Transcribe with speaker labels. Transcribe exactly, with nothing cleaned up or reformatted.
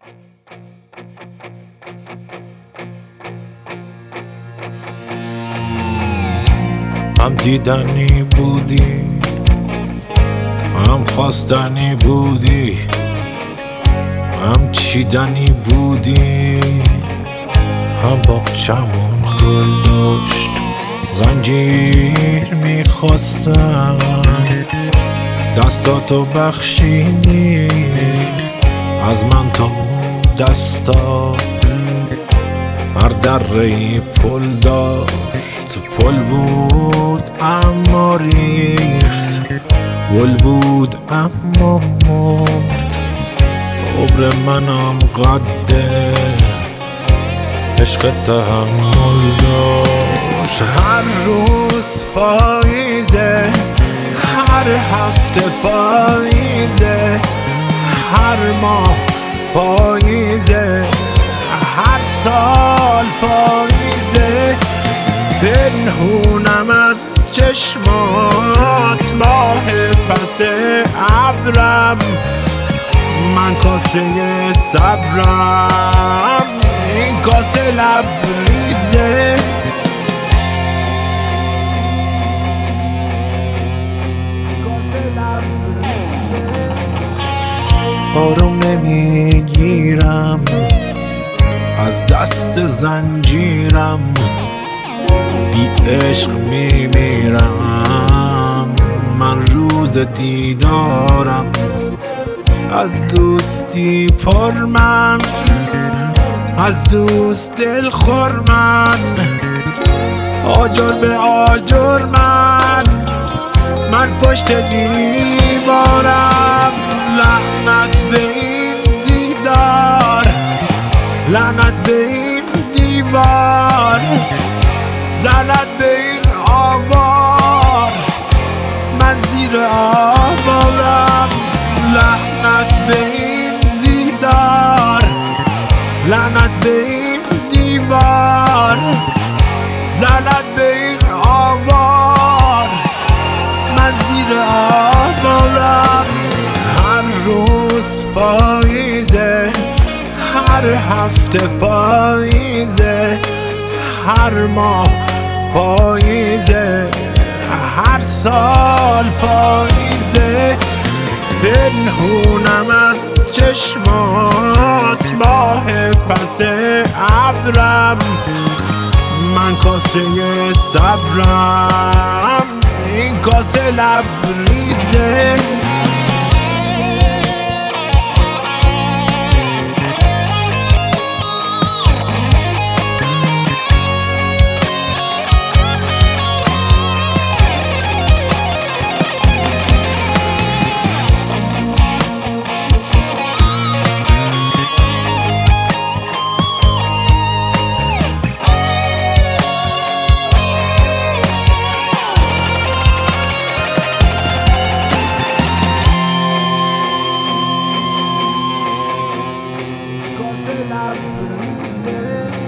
Speaker 1: هم دیدنی بودی، هم خواستنی بودی، هم چیدنی بودی، هم باغچمون گل داشت زنجیر میخواستم، دستاتو بخشیدی از من تا اون دستا. هر دره‌ای پل داشت، پل بود اما ریخت، گل بود اما مرد. عمر منم قده عشق تحمل داشت. هر روز پاییزه، هر هفته پاییزه، هر ماه پاییزه، هر سال پاییزه. پنهونم از چشمات ماه پس ابرم، من کاسه صبرم، این کاسه لبریزه. آروم نمیگیرم از دست زنجیرم، بی عشق میمیرم من روز دیدارم. از دوستی پر من، از دوست دل خور من، آجر به آجر من، من پشت دیوارم. لعنت به این دیدار، لعنت به این دیوار، لعنت به این آوار، من زیر آوارم. لعنت به این دیدار، لعنت به این دیوار، لعنت به این آوار، من زیر آوارم. هر روز پاییزه، هر هفته پاییزه، هر ماه پاییزه، هر سال پاییزه. پنهونم از چشمات ماه پس ابرم، من کاسه صبرم، این کاسه لبریزه. Cause